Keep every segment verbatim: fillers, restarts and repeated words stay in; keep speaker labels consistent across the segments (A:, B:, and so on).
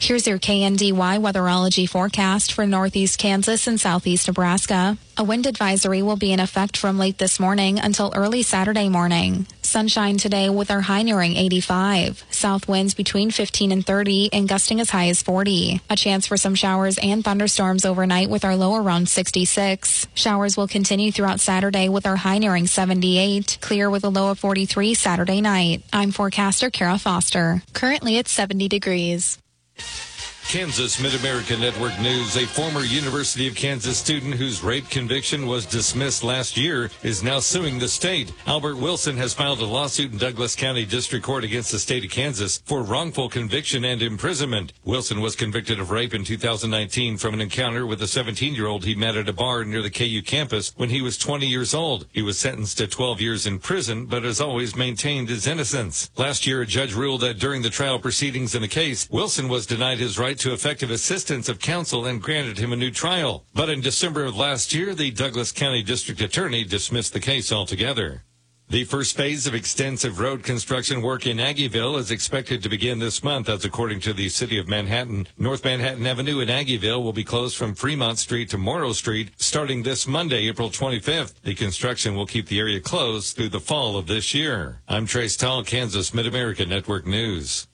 A: Here's your K N D Y weatherology forecast for northeast Kansas and southeast Nebraska. A wind advisory will be in effect from late this morning until early Saturday morning. Sunshine today with our high nearing eighty-five. South winds between fifteen and thirty and gusting as high as forty. A chance for some showers and thunderstorms overnight with our low around sixty-six. Showers will continue throughout Saturday with our high nearing seventy-eight. Clear with a low of forty-three Saturday night. I'm forecaster Kara Foster. Currently it's seventy degrees.
B: Kansas Mid-America Network News. A former University of Kansas student whose rape conviction was dismissed last year is now suing the state. Albert Wilson has filed a lawsuit in Douglas County District Court against the state of Kansas for wrongful conviction and imprisonment. Wilson was convicted of rape in two thousand nineteen from an encounter with a seventeen-year-old he met at a bar near the K U campus when he was twenty years old. He was sentenced to twelve years in prison, but has always maintained his innocence. Last year, a judge ruled that during the trial proceedings in the case, Wilson was denied his right to effective assistance of counsel and granted him a new trial. But in December of last year, the Douglas County District Attorney dismissed the case altogether. The first phase of extensive road construction work in Aggieville is expected to begin this month. That's according to the City of Manhattan. North Manhattan Avenue in Aggieville will be closed from Fremont Street to Morrow Street starting this Monday, April twenty-fifth. The construction will keep the area closed through the fall of this year. I'm Trace Tall, Kansas Mid-America Network News.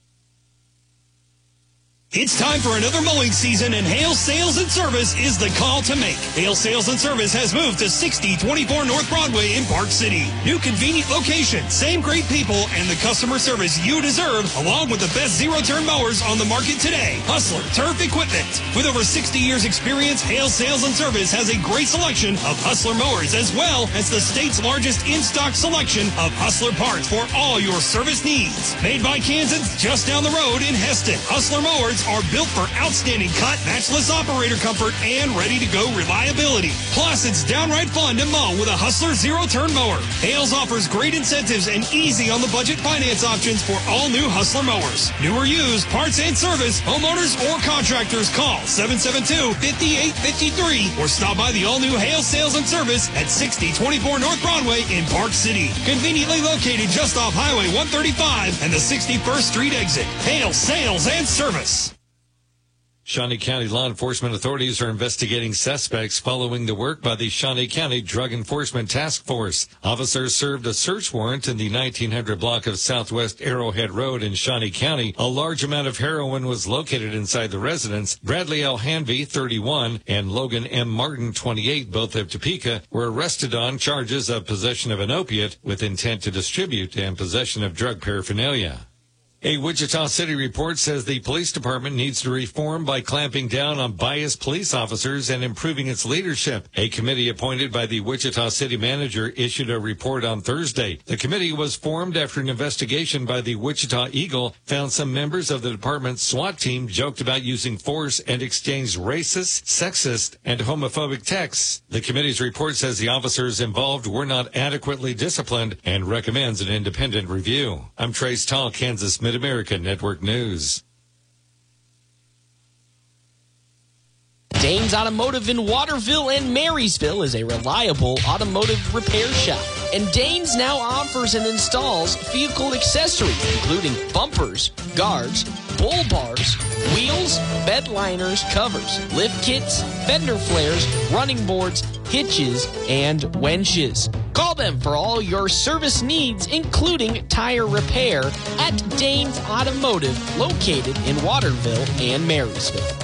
C: It's time for another mowing season, and Hale Sales and Service is the call to make. Hale Sales and Service has moved to sixty twenty-four North Broadway in Park City. New convenient location, same great people, and the customer service you deserve, along with the best zero-turn mowers on the market today. Hustler Turf Equipment. With over sixty years experience, Hale Sales and Service has a great selection of Hustler mowers, as well as the state's largest in-stock selection of Hustler parts for all your service needs. Made by Kansans just down the road in Heston. Hustler mowers are built for outstanding cut, matchless operator comfort, and ready-to-go reliability. Plus, it's downright fun to mow with a Hustler zero-turn mower. Hales offers great incentives and easy-on-the-budget finance options for all new Hustler mowers. New or used, parts and service, homeowners or contractors, call seven seven two, five eight five three or stop by the all-new Hale Sales and Service at sixty twenty-four North Broadway in Park City. Conveniently located just off Highway one thirty-five and the sixty-first Street exit. Hale Sales and Service.
B: Shawnee County law enforcement authorities are investigating suspects following the work by the Shawnee County Drug Enforcement Task Force. Officers served a search warrant in the nineteen hundred block of Southwest Arrowhead Road in Shawnee County. A large amount of heroin was located inside the residence. Bradley L. Hanvey, thirty-one, and Logan M. Martin, twenty-eight, both of Topeka, were arrested on charges of possession of an opiate with intent to distribute and possession of drug paraphernalia. A Wichita City report says the police department needs to reform by clamping down on biased police officers and improving its leadership. A committee appointed by the Wichita City manager issued a report on Thursday. The committee was formed after an investigation by the Wichita Eagle found some members of the department's SWAT team joked about using force and exchanged racist, sexist, and homophobic texts. The committee's report says the officers involved were not adequately disciplined and recommends an independent review. I'm Trace Tall, Kansas Mid-America Network News.
D: Danes Automotive in Waterville and Marysville is a reliable automotive repair shop. And Danes now offers and installs vehicle accessories, including bumpers, guards, bull bars, wheels, bed liners, covers, lift kits, fender flares, running boards, hitches, and winches. Call them for all your service needs, including tire repair, at Danes Automotive, located in Waterville and Marysville.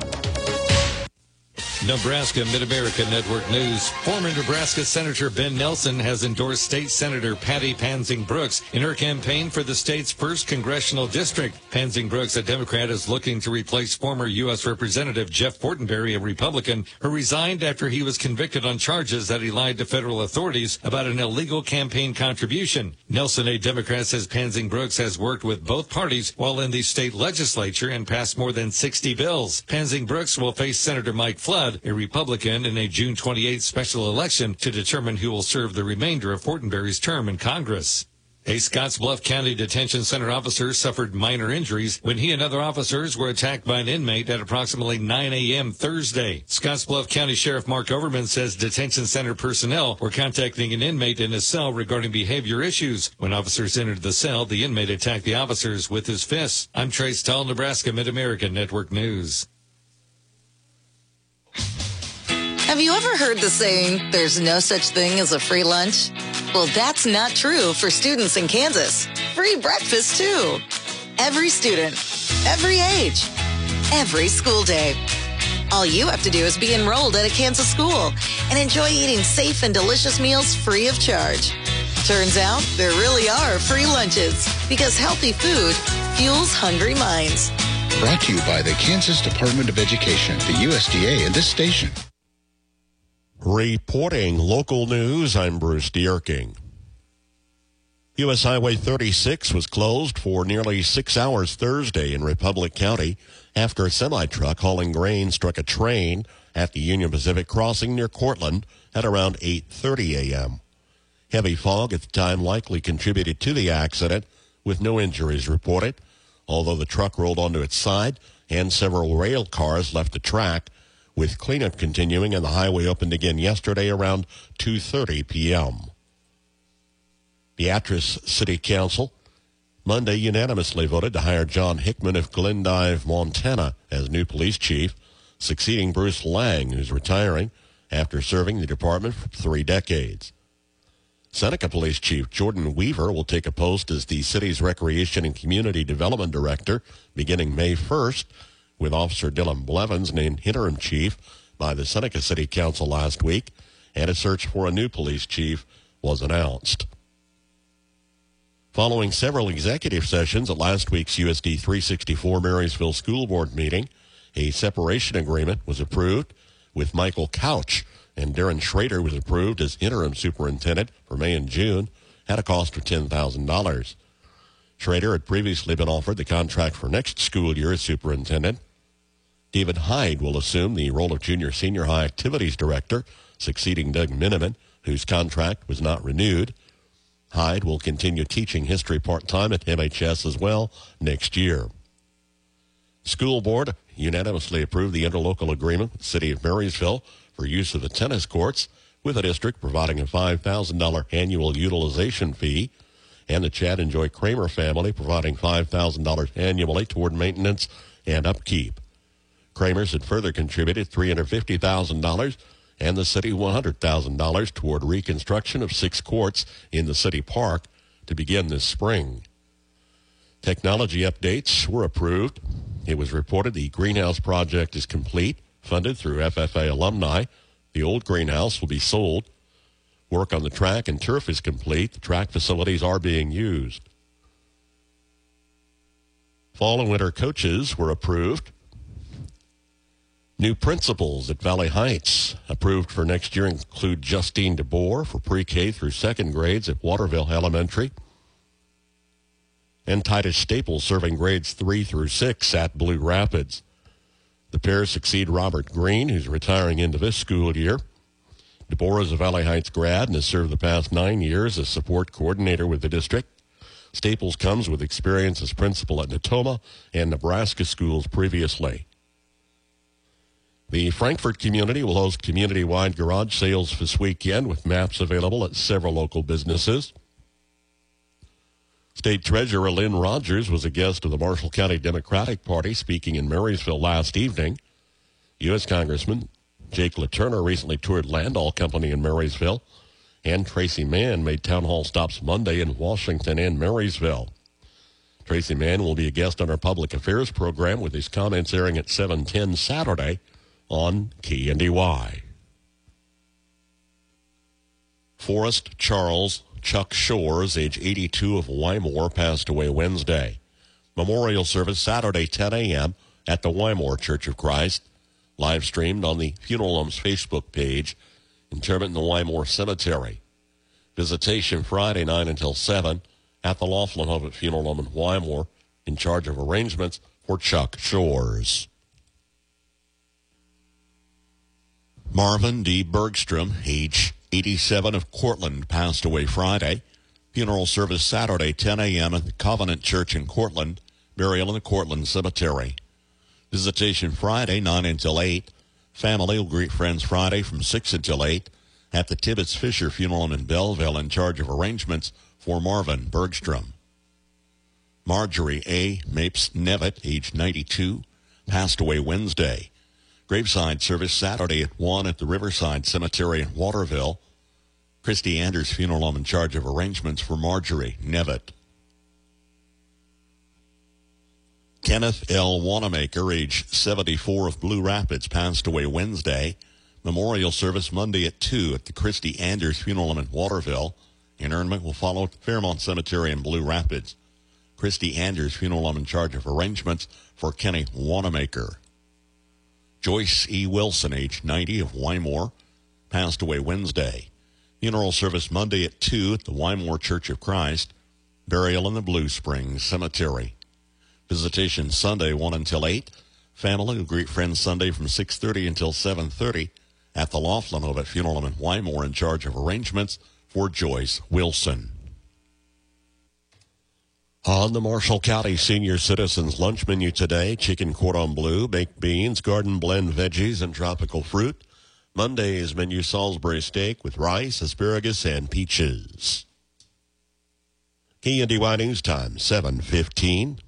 B: Nebraska Mid-America Network News. Former Nebraska Senator Ben Nelson has endorsed State Senator Patty Pansing Brooks in her campaign for the state's first congressional district. Pansing Brooks, a Democrat, is looking to replace former U S Representative Jeff Fortenberry, a Republican, who resigned after he was convicted on charges that he lied to federal authorities about an illegal campaign contribution. Nelson, a Democrat, says Pansing Brooks has worked with both parties while in the state legislature and passed more than sixty bills. Pansing Brooks will face Senator Mike Flood, a Republican, in a June twenty-eighth special election to determine who will serve the remainder of Fortenberry's term in Congress. A Scottsbluff County Detention Center officer suffered minor injuries when he and other officers were attacked by an inmate at approximately nine a.m. Thursday. Scottsbluff County Sheriff Mark Overman says detention center personnel were contacting an inmate in his cell regarding behavior issues. When officers entered the cell, the inmate attacked the officers with his fists. I'm Trace Tall, Nebraska Mid-American Network News.
E: Have you ever heard the saying, there's no such thing as a free lunch? Well, that's not true for students in Kansas. Free breakfast, too. Every student, every age, every school day. All you have to do is be enrolled at a Kansas school and enjoy eating safe and delicious meals free of charge. Turns out there really are free lunches because healthy food fuels hungry minds.
F: Brought to you by the Kansas Department of Education, the U S D A, and this station.
G: Reporting local news, I'm Bruce Dierking. U S Highway thirty-six was closed for nearly six hours Thursday in Republic County after a semi-truck hauling grain struck a train at the Union Pacific crossing near Cortland at around eight thirty a.m. Heavy fog at the time likely contributed to the accident, with no injuries reported, although the truck rolled onto its side and several rail cars left the track, with cleanup continuing and the highway opened again yesterday around two thirty p.m. Beatrice City Council Monday unanimously voted to hire John Hickman of Glendive, Montana, as new police chief, succeeding Bruce Lang, who's retiring after serving the department for three decades. Seneca Police Chief Jordan Weaver will take a post as the city's Recreation and Community Development Director beginning May first, with Officer Dylan Blevins named interim chief by the Seneca City Council last week, and a search for a new police chief was announced. Following several executive sessions at last week's U S D three sixty-four Marysville School Board meeting, a separation agreement was approved with Michael Couch, and Darren Schrader was approved as interim superintendent for May and June at a cost of ten thousand dollars. Schrader had previously been offered the contract for next school year as superintendent. David Hyde will assume the role of junior-senior high activities director, succeeding Doug Miniman, whose contract was not renewed. Hyde will continue teaching history part-time at M H S as well next year. School board unanimously approved the interlocal agreement with the City of Marysville for use of the tennis courts, with the district providing a five thousand dollars annual utilization fee, and the Chad and Joy Kramer family providing five thousand dollars annually toward maintenance and upkeep. Kramer's had further contributed three hundred fifty thousand dollars and the city one hundred thousand dollars toward reconstruction of six courts in the city park to begin this spring. Technology updates were approved. It was reported the greenhouse project is complete, funded through F F A alumni. The old greenhouse will be sold. Work on the track and turf is complete. The track facilities are being used. Fall and winter coaches were approved. New principals at Valley Heights approved for next year include Justine DeBoer for pre-K through second grades at Waterville Elementary, and Titus Staples serving grades three through six at Blue Rapids. The pair succeed Robert Green, who's retiring into this school year. DeBoer is a Valley Heights grad and has served the past nine years as support coordinator with the district. Staples comes with experience as principal at Natoma and Nebraska schools previously. The Frankfort community will host community-wide garage sales this weekend with maps available at several local businesses. State Treasurer Lynn Rogers was a guest of the Marshall County Democratic Party speaking in Marysville last evening. U S Congressman Jake LaTurner recently toured Landall Company in Marysville, and Tracy Mann made town hall stops Monday in Washington and Marysville. Tracy Mann will be a guest on our public affairs program with his comments airing at seven ten Saturday on K N D Y. Forrest Charles Chuck Shores, age eighty-two, of Wymore, passed away Wednesday. Memorial service Saturday, ten a.m. at the Wymore Church of Christ, live streamed on the Funeral Home's Facebook page. Interment in the Wymore Cemetery. Visitation Friday, nine until seven, at the Laughlin Home at Funeral Home in Wymore, in charge of arrangements for Chuck Shores. Marvin D. Bergstrom, age eighty-seven, of Cortland, passed away Friday. Funeral service Saturday, ten a.m. at the Covenant Church in Cortland. Burial in the Cortland Cemetery. Visitation Friday, nine until eight. Family will greet friends Friday from six until eight at the Tibbetts Fisher Funeral Home in Belleville, in charge of arrangements for Marvin Bergstrom. Marjorie A. Mapes Nevitt, age ninety-two, passed away Wednesday. Graveside service Saturday at one at the Riverside Cemetery in Waterville. Christy Anders Funeral Home in charge of arrangements for Marjorie Nevitt. Kenneth L. Wanamaker, age seventy-four, of Blue Rapids, passed away Wednesday. Memorial service Monday at two at the Christy Anders Funeral Home in Waterville. Interment will follow at the Fairmont Cemetery in Blue Rapids. Christy Anders Funeral Home in charge of arrangements for Kenny Wanamaker. Joyce E. Wilson, age ninety, of Wymore, passed away Wednesday. Funeral service Monday at two at the Wymore Church of Christ. Burial in the Blue Springs Cemetery. Visitation Sunday, one until eight. Family will greet friends Sunday from six thirty until seven thirty at the Laughlin Ovet Funeral Home in Wymore, in charge of arrangements for Joyce Wilson. On the Marshall County Senior Citizens lunch menu today, chicken cordon bleu, baked beans, garden blend veggies, and tropical fruit. Monday's menu, Salisbury steak with rice, asparagus, and peaches. K N D Y News Time, seven fifteen.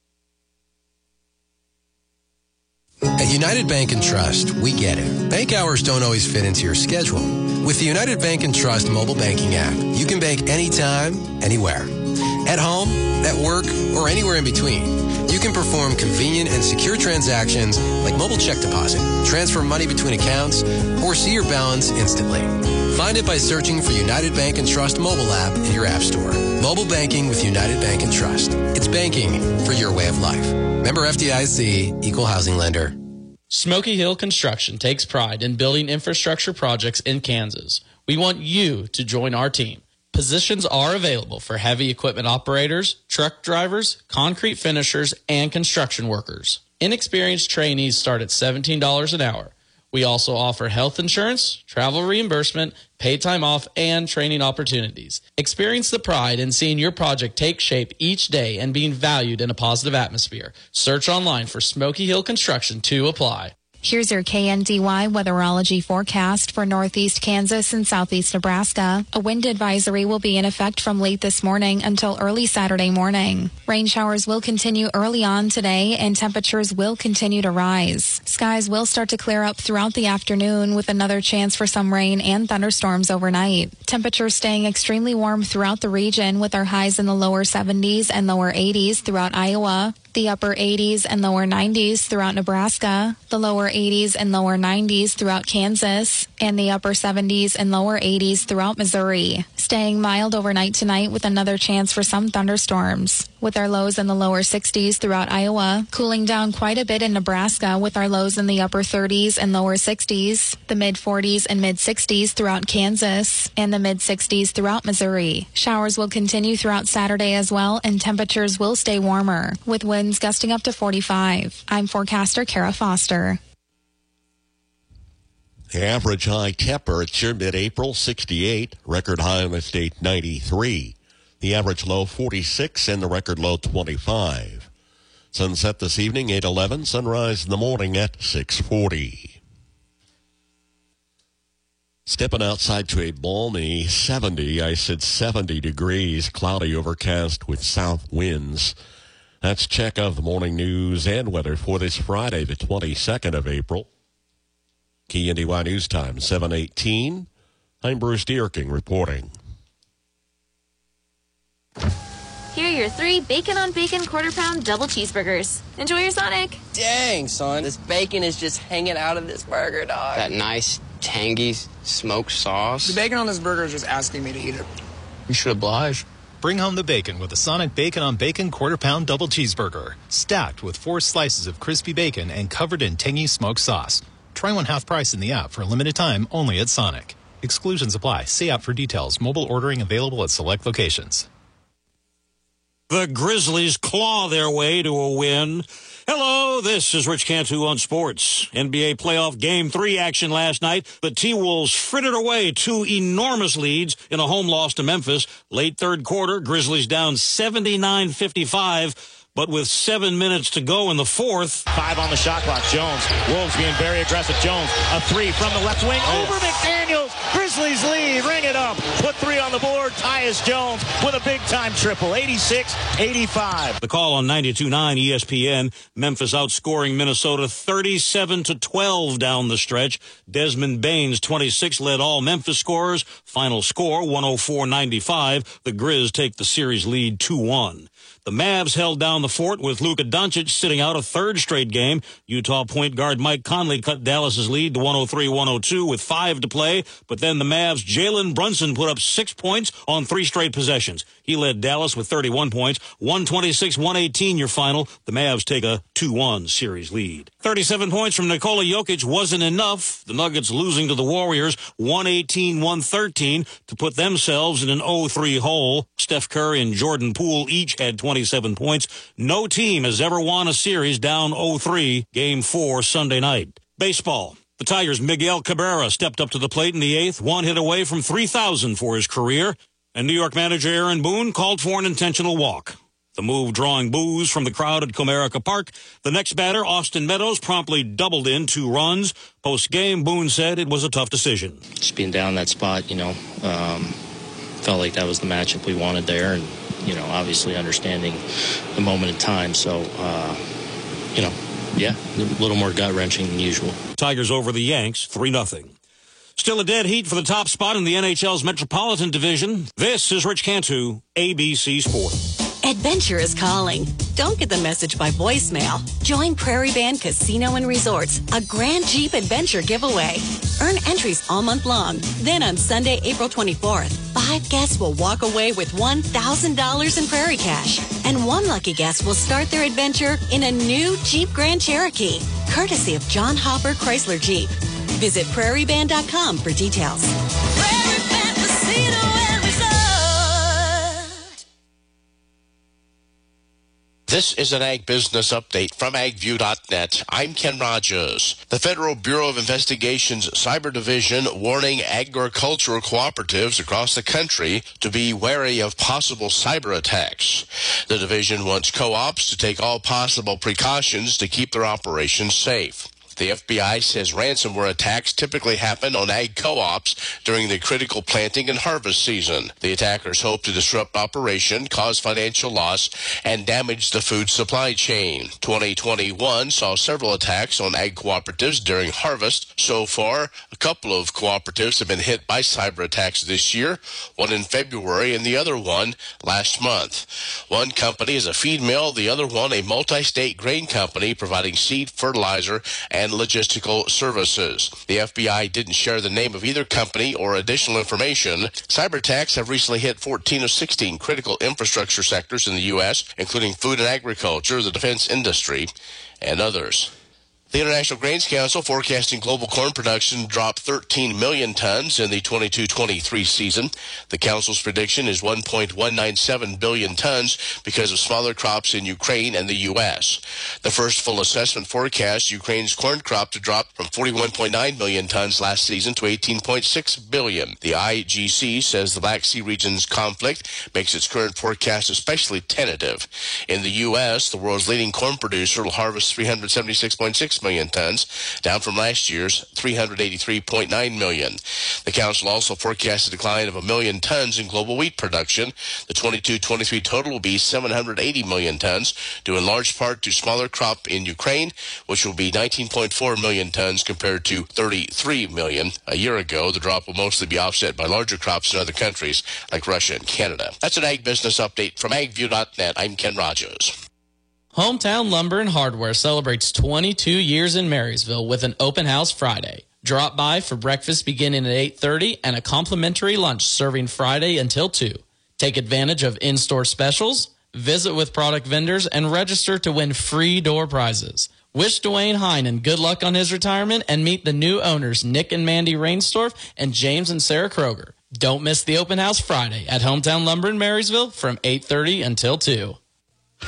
H: At United Bank and Trust, we get it. Bank hours don't always fit into your schedule. With the United Bank and Trust mobile banking app, you can bank anytime, anywhere. At home, at work, or anywhere in between. You can perform convenient and secure transactions like mobile check deposit, transfer money between accounts, or see your balance instantly. Find it by searching for United Bank and Trust mobile app in your app store. Mobile banking with United Bank and Trust. It's banking for your way of life. Member F D I C, Equal Housing Lender.
D: Smoky Hill Construction takes pride in building infrastructure projects in Kansas. We want you to join our team. Positions are available for heavy equipment operators, truck drivers, concrete finishers, and construction workers. Inexperienced trainees start at seventeen dollars an hour. We also offer health insurance, travel reimbursement, paid time off, and training opportunities. Experience the pride in seeing your project take shape each day and being valued in a positive atmosphere. Search online for Smoky Hill Construction to apply.
A: Here's your K N D Y weatherology forecast for northeast Kansas and southeast Nebraska. A wind advisory will be in effect from late this morning until early Saturday morning. Rain showers will continue early on today, and temperatures will continue to rise. Skies will start to clear up throughout the afternoon, with another chance for some rain and thunderstorms overnight. Temperatures staying extremely warm throughout the region, with our highs in the lower seventies and lower eighties throughout Iowa, the upper eighties and lower nineties throughout Nebraska, the lower eighties and lower nineties throughout Kansas, and the upper seventies and lower eighties throughout Missouri. Staying mild overnight tonight, with another chance for some thunderstorms, with our lows in the lower sixties throughout Iowa. Cooling down quite a bit in Nebraska, with our lows in the upper thirties and lower sixties, the mid forties and mid sixties throughout Kansas, and the mid sixties throughout Missouri. Showers will continue throughout Saturday as well, and temperatures will stay warmer, with winds gusting up to forty-five. I'm forecaster Kara Foster.
G: The average high temperature mid-April, sixty-eight. Record high in the state, ninety-three. The average low, forty-six, and the record low, twenty-five. Sunset this evening, eight eleven. Sunrise in the morning at six forty. Stepping outside to a balmy seventy. I said seventy degrees, cloudy, overcast with south winds. That's check of the morning news and weather for this Friday, the twenty-second of April. K N D Y News Time, seven eighteen. I'm Bruce Dierking reporting.
I: Here are your three bacon on bacon quarter pound double cheeseburgers. Enjoy your Sonic.
J: Dang, son. This bacon is just hanging out of this burger, dog.
K: That nice, tangy smoked sauce.
L: The bacon on this burger is just asking me to eat it.
K: You should oblige.
M: Bring home the bacon with the Sonic Bacon on Bacon Quarter Pound Double Cheeseburger. Stacked with four slices of crispy bacon and covered in tangy smoked sauce. Try one half price in the app for a limited time only at Sonic. Exclusions apply. See app for details. Mobile ordering available at select locations.
N: The Grizzlies claw their way to a win Hello, this is Rich Cantu on sports. N B A playoff game three action last night. The T-Wolves frittered away two enormous leads in a home loss to Memphis. Late third quarter, Grizzlies down seventy-nine fifty-five. But with seven minutes to go in the fourth.
O: Five on the shot clock. Jones. Wolves being very aggressive. Jones, a three from the left wing. Over McDaniels. Grizzlies lead. Ring it up. Put three on the board. Tyus Jones with a big-time triple. eighty-six eighty-five.
N: The call on ninety-two point nine E S P N. Memphis outscoring Minnesota thirty-seven to twelve down the stretch. Desmond Bane's twenty-six led all Memphis scorers. Final score, one oh four ninety-five. The Grizz take the series lead two one. The Mavs held down the fort with Luka Doncic sitting out a third straight game. Utah point guard Mike Conley cut Dallas's lead to one oh three one oh two with five to play. But then the Mavs' Jalen Brunson put up six points on three straight possessions. He led Dallas with thirty-one points. one twenty-six one eighteen your final. The Mavs take a two one series lead. thirty-seven points from Nikola Jokic wasn't enough. The Nuggets losing to the Warriors one eighteen one thirteen to put themselves in an oh three hole. Steph Curry and Jordan Poole each had twenty-seven points. No team has ever won a series down oh three. Game four Sunday night. Baseball. The Tigers' Miguel Cabrera stepped up to the plate in the eighth, one hit away from three thousand for his career, and New York manager Aaron Boone called for an intentional walk. The move drawing boos from the crowd at Comerica Park. The next batter, Austin Meadows, promptly doubled in two runs. Post-game, Boone said it was a tough decision.
P: Just being down that spot, you know, um, felt like that was the matchup we wanted there, and, you know, obviously understanding the moment in time. So, uh, you know, yeah, a little more gut-wrenching than usual.
N: Tigers over the Yanks, three nothing. Still a dead heat for the top spot in the N H L's Metropolitan Division. This is Rich Cantu, A B C Sports.
Q: Adventure is calling. Don't get the message by voicemail. Join Prairie Band Casino and Resorts, a Grand Jeep Adventure giveaway. Earn entries all month long. Then on Sunday, April twenty-fourth, five guests will walk away with one thousand dollars in Prairie Cash. And one lucky guest will start their adventure in a new Jeep Grand Cherokee, courtesy of John Hopper Chrysler Jeep. Visit prairie band dot com for details. Prairie Band Casino and Resort.
R: This is an Ag Business Update from ag view dot net. I'm Ken Rogers. The Federal Bureau of Investigation's Cyber Division warning agricultural cooperatives across the country to be wary of possible cyber attacks. The division wants co-ops to take all possible precautions to keep their operations safe. The F B I says ransomware attacks typically happen on ag co-ops during the critical planting and harvest season. The attackers hope to disrupt operation, cause financial loss, and damage the food supply chain. twenty twenty-one saw several attacks on ag cooperatives during harvest. So far, a couple of cooperatives have been hit by cyber attacks this year, one in February and the other one last month. One company is a feed mill, the other one a multi-state grain company providing seed, fertilizer, and logistical services. The F B I didn't share the name of either company or additional information. Cyber attacks have recently hit fourteen of sixteen critical infrastructure sectors in the U S, including food and agriculture, the defense industry, and others. The International Grains Council forecasting global corn production drop thirteen million tons in the twenty-two twenty-three season. The Council's prediction is one point one nine seven billion tons because of smaller crops in Ukraine and the U S. The first full assessment forecasts Ukraine's corn crop to drop from forty-one point nine million tons last season to eighteen point six billion. The I G C says the Black Sea region's conflict makes its current forecast especially tentative. In the U S, the world's leading corn producer will harvest three hundred seventy-six point six million tons, down from last year's three hundred eighty-three point nine million. The council also forecasts a decline of a million tons in global wheat production. The twenty-two twenty-three total will be seven hundred eighty million tons, due in large part to smaller crop in Ukraine, which will be nineteen point four million tons compared to thirty-three million a year ago. The drop will mostly be offset by larger crops in other countries like Russia and Canada. That's an Ag Business Update from ag view dot net. I'm Ken Rogers.
D: Hometown Lumber and Hardware celebrates twenty-two years in Marysville with an open house Friday. Drop by for breakfast beginning at eight thirty and a complimentary lunch serving Friday until two. Take advantage of in-store specials, visit with product vendors, and register to win free door prizes. Wish Dwayne Heinen good luck on his retirement and meet the new owners Nick and Mandy Rainstorff and James and Sarah Kroger. Don't miss the open house Friday at Hometown Lumber in Marysville from eight thirty until two.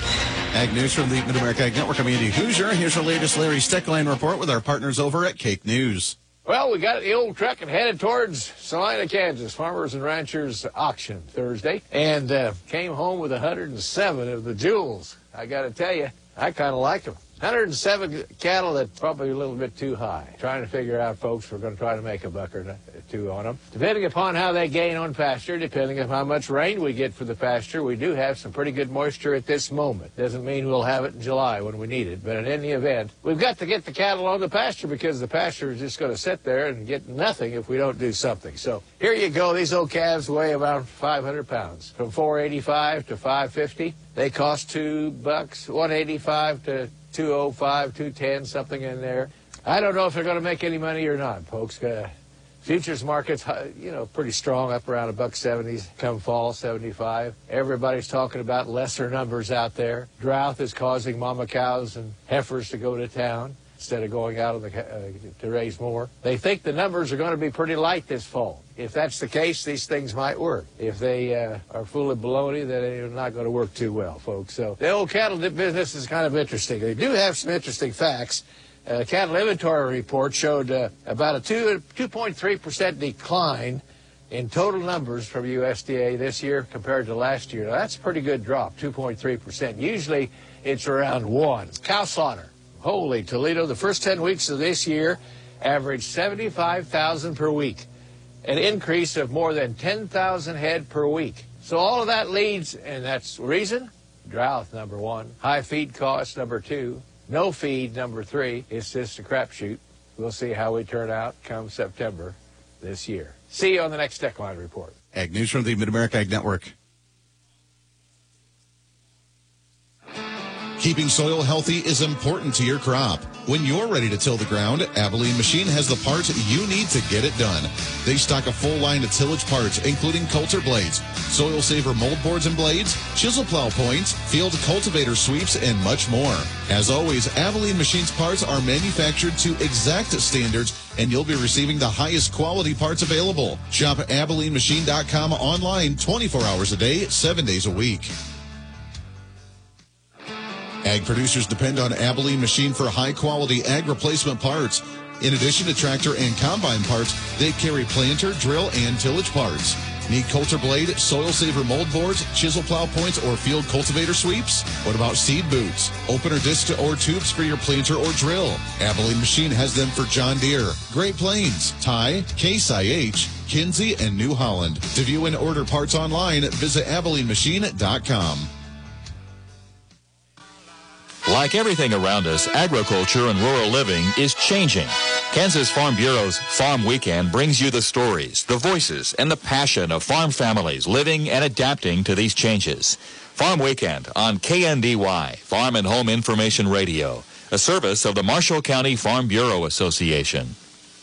S: Ag News from the Mid-America Ag Network. I'm Andy Hoosier. Here's our latest Larry Steckline report with our partners over at Cake News.
T: Well, we got the old truck and headed towards Salina, Kansas, Farmers and Ranchers auction Thursday, and uh, came home with one hundred seven of the jewels. I got to tell you, I kind of like them. one hundred seven cattle that's probably a little bit too high. Trying to figure out, folks, we're going to try to make a buck or two on them. Depending upon how they gain on pasture, depending on how much rain we get for the pasture, we do have some pretty good moisture at this moment. Doesn't mean we'll have it in July when we need it, but in any event, we've got to get the cattle on the pasture because the pasture is just going to sit there and get nothing if we don't do something. So here you go. These old calves weigh about five hundred pounds, from four eighty-five to five fifty. They cost two bucks, one eighty-five to two oh five, two ten, something in there. I don't know if they're going to make any money or not, folks. Uh, futures markets, you know, pretty strong, up around a buck seventies come fall, seventy-five. Everybody's talking about lesser numbers out there. Drought is causing mama cows and heifers to go to town instead of going out of the, uh, to raise more. They think the numbers are going to be pretty light this fall. If that's the case, these things might work. If they uh, are full of baloney, then they're not going to work too well, folks. So the old cattle business is kind of interesting. They do have some interesting facts. Uh, cattle inventory report showed uh, about a two, 2.3 percent decline in total numbers from U S D A this year compared to last year. Now, that's a pretty good drop, two point three percent. Usually it's around one. Cow slaughter. Holy Toledo, the first ten weeks of this year averaged seventy-five thousand per week, an increase of more than ten thousand head per week. So all of that leads, and that's reason, drought, number one, high feed costs, number two, no feed, number three. It's just a crapshoot. We'll see how we turn out come September this year. See you on the next Steckline Report.
S: Ag News from the Mid-America Ag Network. Keeping soil healthy is important to your crop. When you're ready to till the ground, Abilene Machine has the parts you need to get it done. They stock a full line of tillage parts, including Coulter blades, Soil Saver mold boards and blades, chisel plow points, field cultivator sweeps, and much more. As always, Abilene Machine's parts are manufactured to exact standards, and you'll be receiving the highest quality parts available. Shop at Abilene Machine dot com online twenty-four hours a day, seven days a week. Ag producers depend on Abilene Machine for high-quality ag replacement parts. In addition to tractor and combine parts, they carry planter, drill, and tillage parts. Need Coulter blade, Soil Saver mold boards, chisel plow points, or field cultivator sweeps? What about seed boots, opener disc or tubes for your planter or drill? Abilene Machine has them for John Deere, Great Plains, Ty, Case I H, Kinsey, and New Holland. To view and order parts online, visit Abilene Machine dot com.
U: Like everything around us, agriculture and rural living is changing. Kansas Farm Bureau's Farm Weekend brings you the stories, the voices, and the passion of farm families living and adapting to these changes. Farm Weekend on K N D Y, Farm and Home Information Radio, a service of the Marshall County Farm Bureau Association.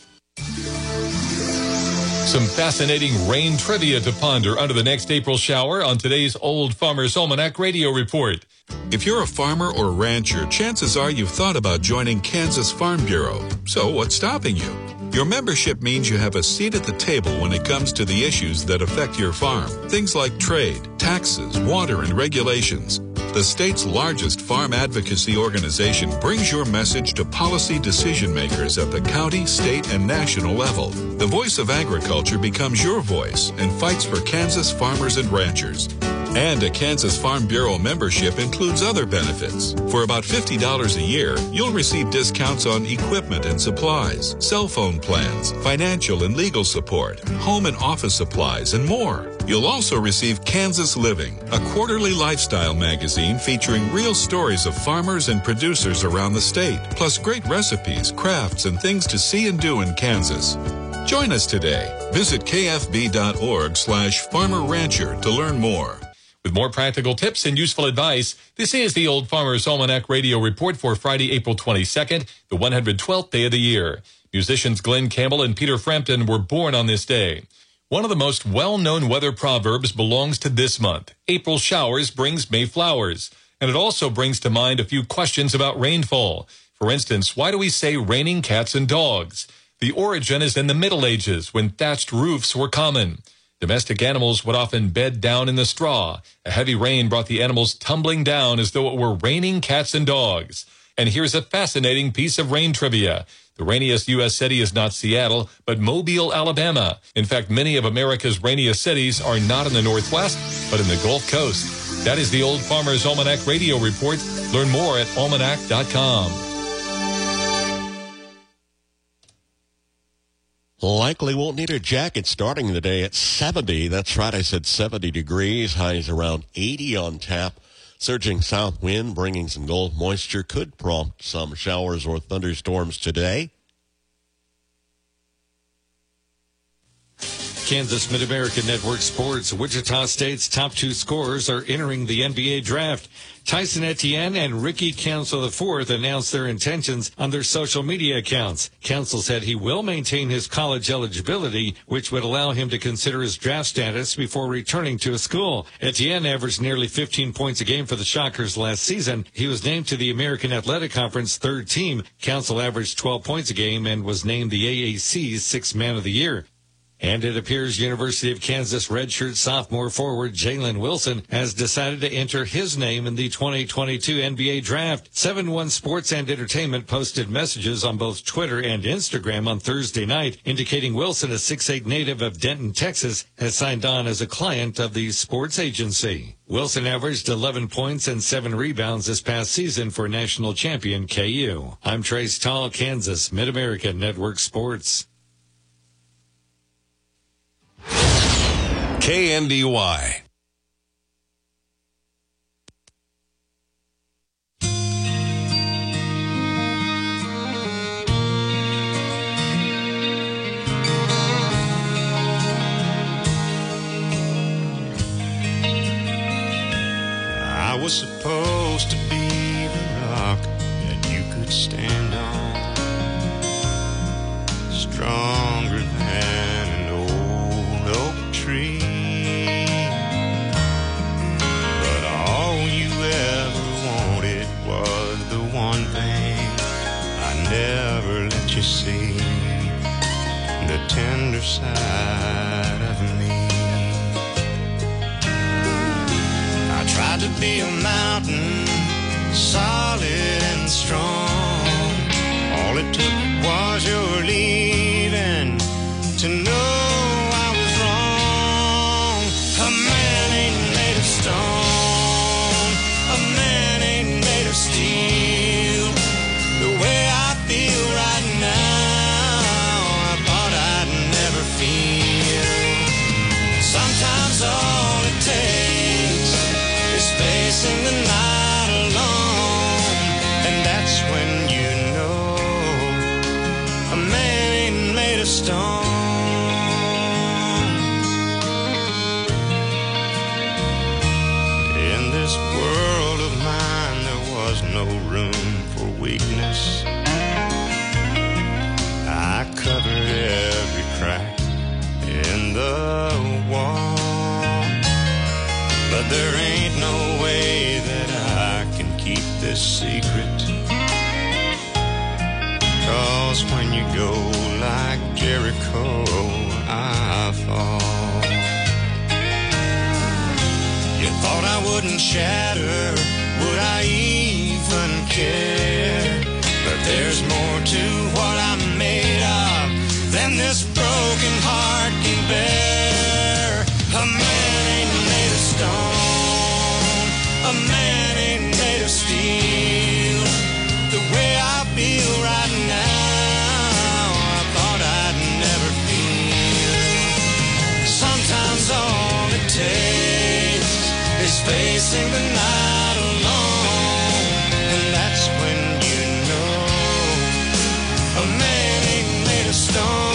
V: Some fascinating rain trivia to ponder under the next April shower on today's Old Farmer's Almanac Radio Report.
W: If you're a farmer or rancher, chances are you've thought about joining Kansas Farm Bureau. So what's stopping you? Your membership means you have a seat at the table when it comes to the issues that affect your farm. Things like trade, taxes, water, and regulations. The state's largest farm advocacy organization brings your message to policy decision makers at the county, state, and national level. The voice of agriculture becomes your voice and fights for Kansas farmers and ranchers. And a Kansas Farm Bureau membership includes other benefits. For about fifty dollars a year, you'll receive discounts on equipment and supplies, cell phone plans, financial and legal support, home and office supplies, and more. You'll also receive Kansas Living, a quarterly lifestyle magazine featuring real stories of farmers and producers around the state, plus great recipes, crafts, and things to see and do in Kansas. Join us today. Visit kfb.org slash farmer rancher to learn more.
V: With more practical tips and useful advice, this is the Old Farmer's Almanac Radio Report for Friday, April twenty-second, the one hundred twelfth day of the year. Musicians Glenn Campbell and Peter Frampton were born on this day. One of the most well-known weather proverbs belongs to this month. April showers brings May flowers. And it also brings to mind a few questions about rainfall. For instance, why do we say raining cats and dogs? The origin is in the Middle Ages, when thatched roofs were common. Domestic animals would often bed down in the straw. A heavy rain brought the animals tumbling down as though it were raining cats and dogs. And here's a fascinating piece of rain trivia. The rainiest U S city is not Seattle, but Mobile, Alabama. In fact, many of America's rainiest cities are not in the Northwest, but in the Gulf Coast. That is the Old Farmer's Almanac Radio Report. Learn more at almanac dot com.
G: Likely won't need a jacket starting the day at seventy. That's right, I said seventy degrees. Highs around eighty on tap. Surging south wind bringing some Gulf moisture could prompt some showers or thunderstorms today.
B: Kansas Mid-American Network Sports. Wichita State's top two scorers are entering the N B A draft. Tyson Etienne and Ricky Council the fourth announced their intentions on their social media accounts. Council said he will maintain his college eligibility, which would allow him to consider his draft status before returning to a school. Etienne averaged nearly fifteen points a game for the Shockers last season. He was named to the American Athletic Conference third team. Council averaged twelve points a game and was named the A A C's sixth man of the year. And it appears University of Kansas redshirt sophomore forward Jalen Wilson has decided to enter his name in the twenty twenty-two N B A draft. seven one Sports and Entertainment posted messages on both Twitter and Instagram on Thursday night indicating Wilson, a six eight native of Denton, Texas, has signed on as a client of the sports agency. Wilson averaged eleven points and seven rebounds this past season for national champion K U. I'm Trace Tall, Kansas Mid-American Network Sports.
C: K N D Y.
E: I was supposed to be the rock that you could stand on, stronger than an old oak tree. But all you ever wanted was the one thing I never let you see, the tender side of me. I tried to be a mountain, solid and strong. All it took was your leaving to know I was wrong. A man ain't made of stone, a man ain't made of steel. The way I feel right now, I thought I'd never feel. Sometimes all it takes is facing the night alone, and that's when you know a man ain't made of stone. In this world of mine, there was no room for weakness. I covered every crack in the wall, but there ain't no way that I can keep this secret. 'Cause when you go like Jericho, I fall. You thought I wouldn't shatter, would I even care? But there's more to what I'm made of than this broken heart can bear. A man ain't made of stone, a man ain't made of steel. The way I feel right now, I thought I'd never feel. Sometimes all it takes is facing the night alone, and that's when you know a man ain't made of stone.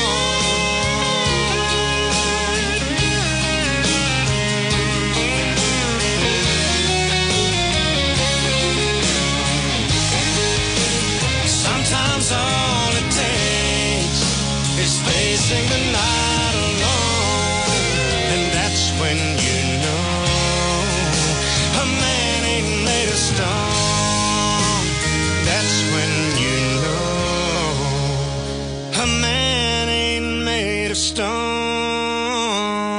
E: Sometimes all it takes is facing the night alone, and that's when you know a man ain't made of stone. That's when you know a man ain't made of stone.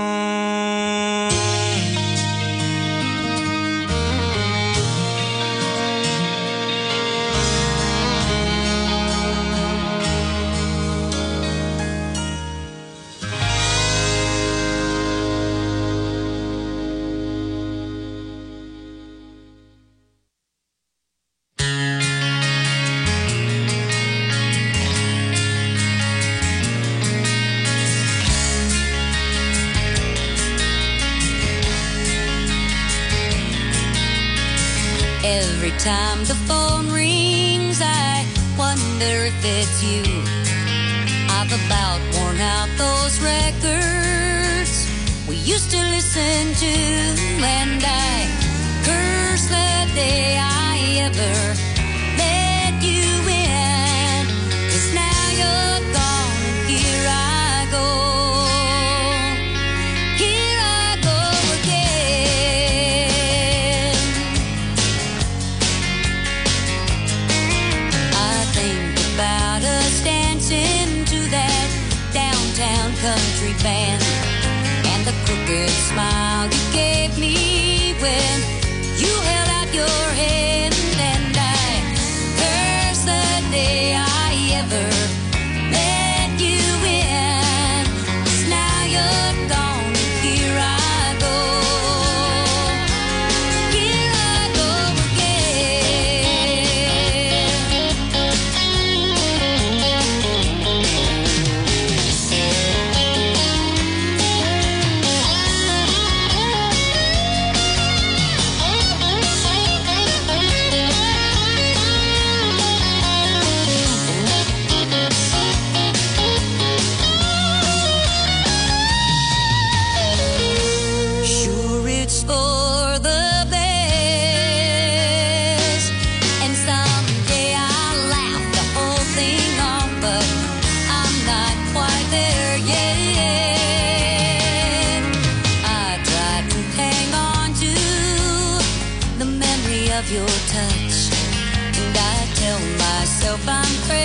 C: time the phone rings, I wonder if it's you. I've about worn out those records we used to listen to, and I curse the day I ever let you in, 'cause now you're gone and here I go. Here I go again. I think about us dancing to that downtown country band, and the crooked smile you gave me when you held out your hand, and I curse the day I ever let you in, 'cause now you're gone and here I go. Here I go Sure, it's for the best, and someday I'll laugh the whole thing off, but I'm not quite there yet. I try to hang on to the memory of your touch, and I tell myself I'm crazy.